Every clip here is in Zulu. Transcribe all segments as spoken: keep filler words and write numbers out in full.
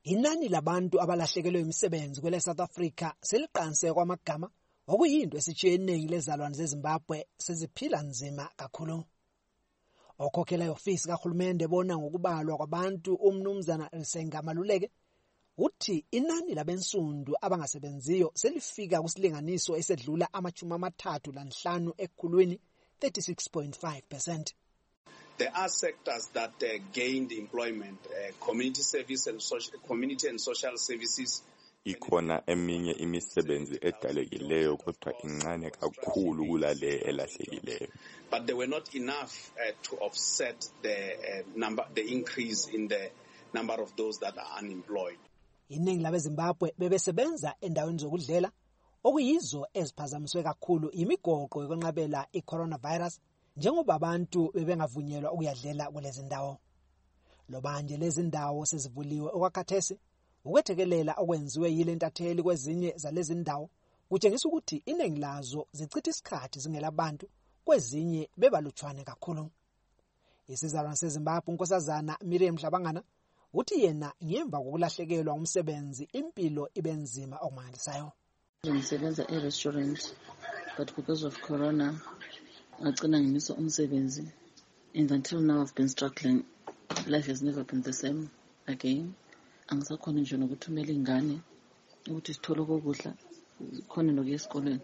Inani labantu abalahlekelwe imisebenzi kwele South Africa seliqanse kwamagama okuyinto esitshiye iningi lezalwane zeZimbabwe seziphila nzima kakhulu. Okhokhela iofisi kahulumende bona ngokubalwa kwabantu umnumzana Risenga Maluleke uthi inani labensundu abangasebenziyo selifika kusilinganiso esedlula amachumi amathathu lanhlanu ekhulwini thirty-six point five percent. There are sectors that uh, gained employment, uh, community service and social, community and social services. Ikhona eminye imisebenzi edalekileyo kodwa incane kakhulu kulale elahlekileyo. But they were not enough uh, to offset the uh, number, the increase in the number of those that are unemployed. Iningi labeZimbabwe bebesebenza endaweni zokudlela okuyizo eziphazamiswe kakhulu imigoqo yokwenqabela i-coronavirus njengoba abantu bebengavunyelwa ukuyadlela kulezi ndawo. Lobanje lezi ndawo sezivuliwe okwakhathesi ukwethekelela okwenziwe yile ntatheli kwezinye zalezi ndawo kutshengisa ukuthi iningi lazo zichitha isikhathi zingelabantu kwezinye bebalutshwane kakhulu. Isizalwane seZimbabwe unkosazana Miriam Mhlabangana uthi yena ngemva kokulahlekelwa umsebenzi impilo ibenzima okumangalisayo. Ngisebenza e-restaurant but because of corona ngagcina ngimisa umsebenzi and until now I've been struggling. Life has never been the same again. Angisakhona nje nokuthumela ingane ukuthi sithole ukudla khona nokuya esikoleni.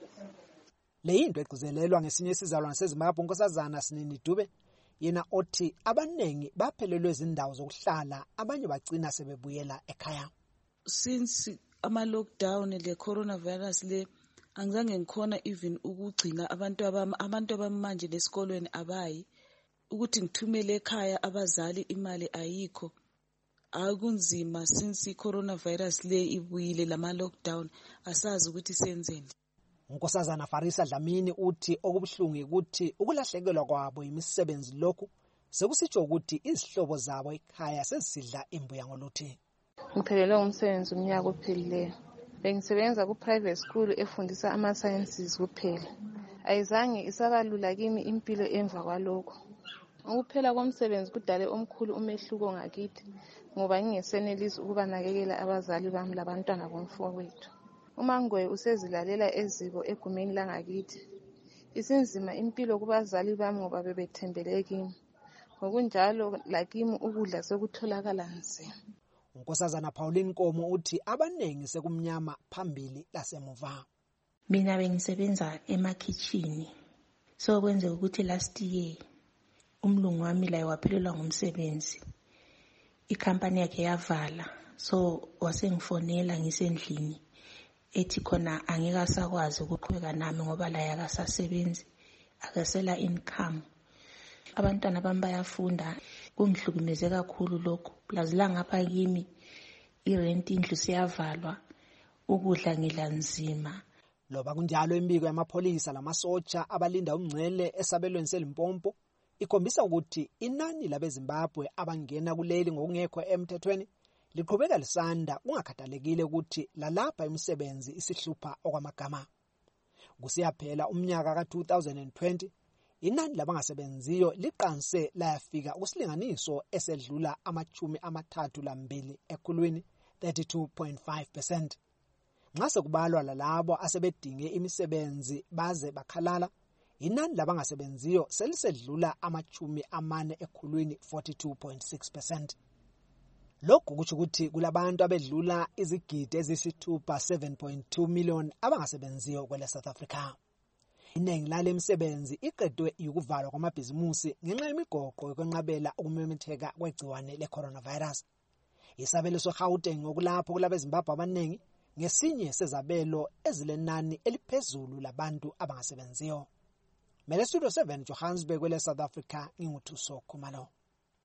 Le into egcizelelwa ngesinye isizalwane seZimbabwe unkosazana Sinini Dube yena othi abanengi baphelelwe izindawo zokuhlala abanye bagcina sebebuyela ekhaya. Since ama lockdown le coronavirus le angizange ngikhona even ukugcina abantu abami abantu abamanje lesikolweni abayi ukuthi ngithumele ekhaya abazali imali ayikho. Akunzima since i-coronavirus le ibuyile lama lockdown asazi ukuthi senzeni. Unkosazana Farisa Dlamini uthi okubuhlungu ukuthi ukulahlekelwa kwabo imisebenzi lokhu sekusitsho ukuthi izihlobo zabo ekhaya sesidla imbuya ngoluthi. Ngiphelelwe umsebenzi umnyaka ophelileyo. Bengisebenza ku private school efundisa ama sciences kuphela. Ayizange isabalula kimi impilo emva kwalokho. Ukuphela komsebenzi kudale omkhulu umehluko ngakithi ngoba ngingesenelisi ukubanakekela abazali bami labantwana bomfowethu. Umangwe usezilalela eziko egumeni langakithi. Isinzima impilo kubazali bami ngoba bebethembele kimi. Ngokunjalo lakimi ukudla sekutholakala nzima. Unkosazana Pauline Nkomo uthi abanengi sekumnyama phambili lasemuva. Mina bengisebenza emakitchen. So kwenze ukuthi last year umlungu wami la waphelelwa ngumsebenzi. Ikhampani yakhe yavala. So wasengifonela ngisendlini. Ethi khona angeke asakwazi ukuqhubeka nami ngoba la yakasasebenzi akasela income. Abantwana bami bayafunda kungihlukumeze kakhulu lokho. Plus la ngapha kimi irent indlu siyavalwa ukudla ngilanzima. Loba kunjalo imbiko yamapholisa lamasotsha abalinda umngcele esabelweni seLimpopo ikhombisa ukuthi inani labeZimbabwe abangena kuleli ngokungekho emthethweni liqhubeka lisanda kungakhathalekile ukuthi lalapha imisebenzi isihlupha okwamagama. Kusiyaphela umnyaka ka two thousand twenty inani labangasebenziyo liqanse layafika kusilinganiso esedlula amachumi amathathu lambili ekhulwini thirty-two point five percent. Nxa sekubalwa lalabo asebedinge imisebenzi baze bakhalala inani labangasebenziyo selisedlula amachumi amane ekhulwini forty-two point six percent. Lokhu kuthi ukuthi kulabantu abedlula izigidi ezisithupha seven point two million abangasebenziyo kwele South Africa. Iningi lale misebenzi iqedwe ukuvalwa kwamabhizimusi ngenxa yemigoqo yokwenqabela ukumemetheka kwegciwane le-coronavirus. Isabelo soGauteng ngokulapho kulabeZimbabwe abanengi ngesinye sezabelo ezilenani eliphezulu labantu abangasebenziyo. Mele Studio seven Johannesburg kwele South Africa nginguthuso Khumalo.